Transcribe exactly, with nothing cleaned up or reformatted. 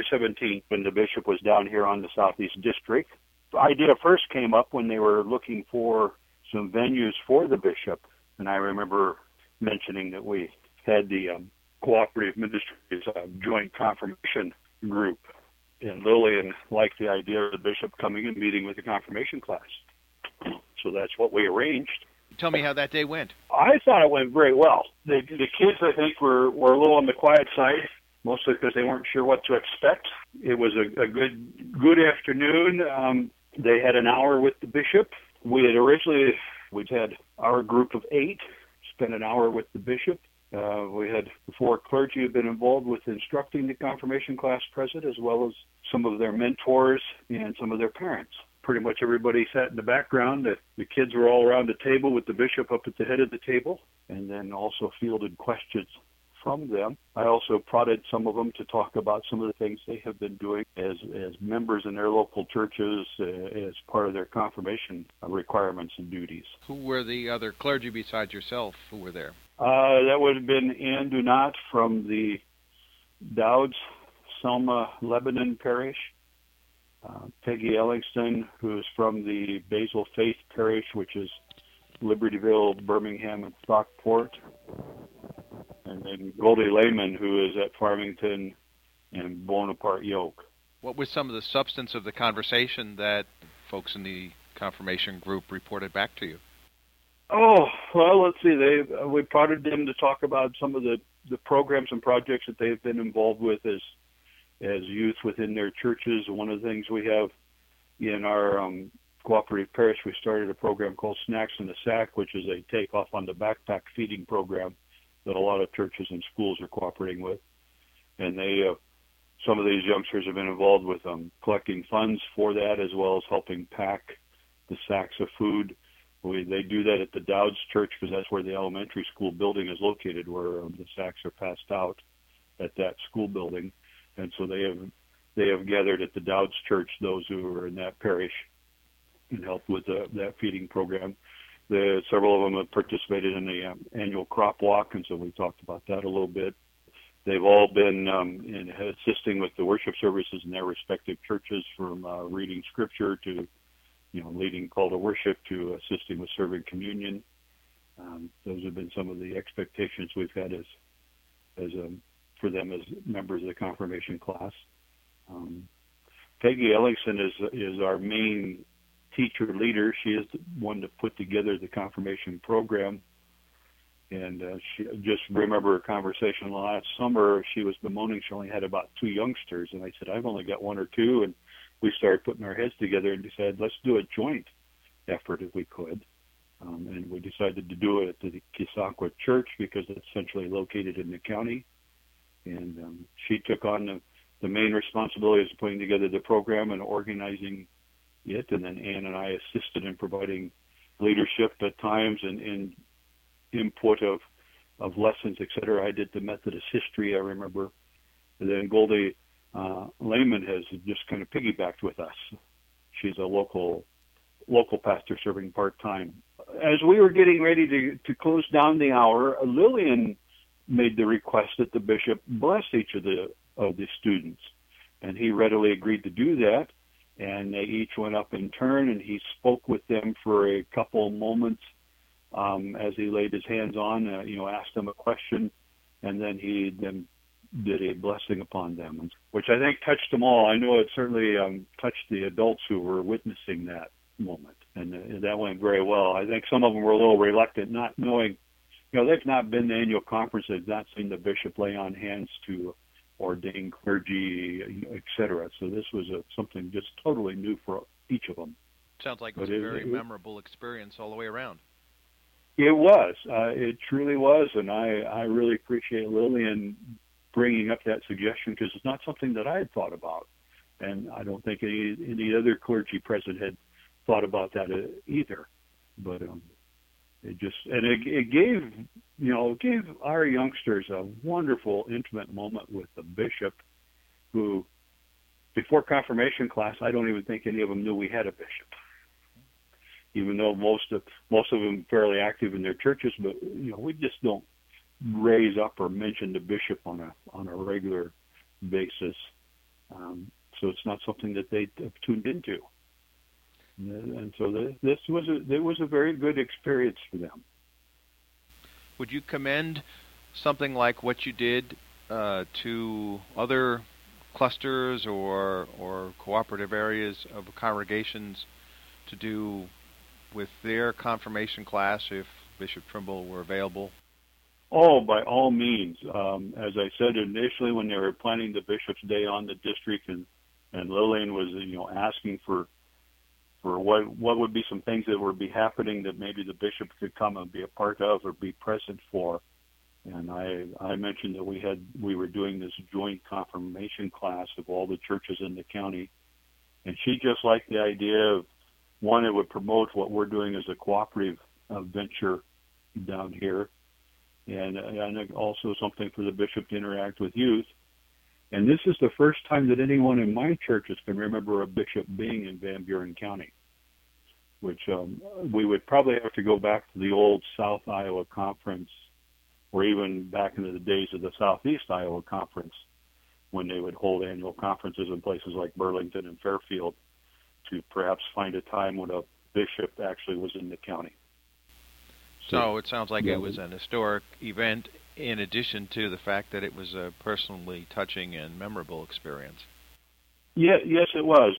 seventeenth, when the bishop was down here on the Southeast District. The idea first came up when they were looking for some venues for the bishop, and I remember mentioning that we had the um, Cooperative Ministries uh, Joint Confirmation Group, and Lillian liked the idea of the bishop coming and meeting with the confirmation class. So that's what we arranged. Tell me how that day went. I thought it went very well. The, the kids, I think, were, were a little on the quiet side, mostly because they weren't sure what to expect. It was a, a good good afternoon. Um, they had an hour with the bishop. We had originally, we'd had our group of eight spend an hour with the bishop. Uh, we had four clergy who had been involved with instructing the confirmation class present, as well as some of their mentors and some of their parents. Pretty much everybody sat in the background. The, the kids were all around the table with the bishop up at the head of the table, and then also fielded questions from them. I also prodded some of them to talk about some of the things they have been doing as as members in their local churches uh, as part of their confirmation requirements and duties. Who were the other clergy besides yourself who were there? Uh, that would have been Ann Dunat from the Dowds, Selma, Lebanon Parish. Uh, Peggy Ellingston, who is from the Basil Faith Parish, which is Libertyville, Birmingham, and Stockport. And then Goldie Lehman, who is at Farmington and Bonaparte Yoke. What was some of the substance of the conversation that folks in the confirmation group reported back to you? Oh, well, let's see. They uh, we prodded them to talk about some of the, the programs and projects that they've been involved with as as youth within their churches. One of the things we have in our um, cooperative parish, we started a program called Snacks in the Sack, which is a takeoff on the backpack feeding program that a lot of churches and schools are cooperating with. And they, uh, some of these youngsters have been involved with um, collecting funds for that, as well as helping pack the sacks of food. We, they do that at the Dowds Church because that's where the elementary school building is located, where um, the sacks are passed out at that school building. And so they have they have gathered at the Dowds Church those who are in that parish and helped with the, that feeding program. The, several of them have participated in the um, annual crop walk, and so we talked about that a little bit. They've all been um, in assisting with the worship services in their respective churches, from uh, reading scripture to, you know, leading call to worship to assisting with serving communion. Um, those have been some of the expectations we've had as as um, for them as members of the confirmation class. Um, Peggy Ellingson is is our main teacher leader. She is the one that put together the confirmation program. And uh, she just remember a conversation last summer. She was bemoaning she only had about two youngsters, and I said, I've only got one or two. And we started putting our heads together and decided, let's do a joint effort if we could. Um, and we decided to do it at the Kisakwa Church because it's centrally located in the county. And um, she took on the, the main responsibilities of putting together the program and organizing it. And then Ann and I assisted in providing leadership at times and, and input of, of lessons, et cetera. I did the Methodist history, I remember. And then Goldie uh, Lehman has just kind of piggybacked with us. She's a local local pastor serving part-time. As we were getting ready to, to close down the hour, Lillian made the request that the bishop bless each of the of the students, and he readily agreed to do that. And they each went up in turn, and he spoke with them for a couple moments um, as he laid his hands on, uh, you know, asked them a question, and then he then did a blessing upon them, which I think touched them all. I know it certainly um, touched the adults who were witnessing that moment, and uh, that went very well. I think some of them were a little reluctant, not knowing. You know, they've not been to annual conference. They've not seen the bishop lay on hands to ordain clergy, et cetera. So this was a, something just totally new for each of them. Sounds like it was but a very it, memorable experience all the way around. It was. Uh, it truly was, and I, I really appreciate Lillian bringing up that suggestion because it's not something that I had thought about, and I don't think any, any other clergy present had thought about that either. But um, It just and it, it gave you know it gave our youngsters a wonderful intimate moment with the bishop, who before confirmation class I don't even think any of them knew we had a bishop, even though most of most of them fairly active in their churches. But you know we just don't raise up or mention the bishop on a on a regular basis. Um, so it's not something that they have tuned into. And, and so the, this was a, it was a very good experience for them. Would you commend something like what you did uh, to other clusters or or cooperative areas of congregations to do with their confirmation class if Bishop Trimble were available? Oh, by all means. Um, as I said initially, when they were planning the Bishop's Day on the district, and, and Lillian was, you know, asking for for what what would be some things that would be happening that maybe the bishop could come and be a part of or be present for. And I I mentioned that we had we were doing this joint confirmation class of all the churches in the county, and she just liked the idea of, one, it would promote what we're doing as a cooperative uh, venture down here, and and also something for the bishop to interact with youth. And this is the first time that anyone in my churches can remember a bishop being in Van Buren County, which um, we would probably have to go back to the old South Iowa Conference, or even back into the days of the Southeast Iowa Conference, when they would hold annual conferences in places like Burlington and Fairfield, to perhaps find a time when a bishop actually was in the county. So, so it sounds like yeah, it was an historic event, in addition to the fact that it was a personally touching and memorable experience. Yeah, yes, it was.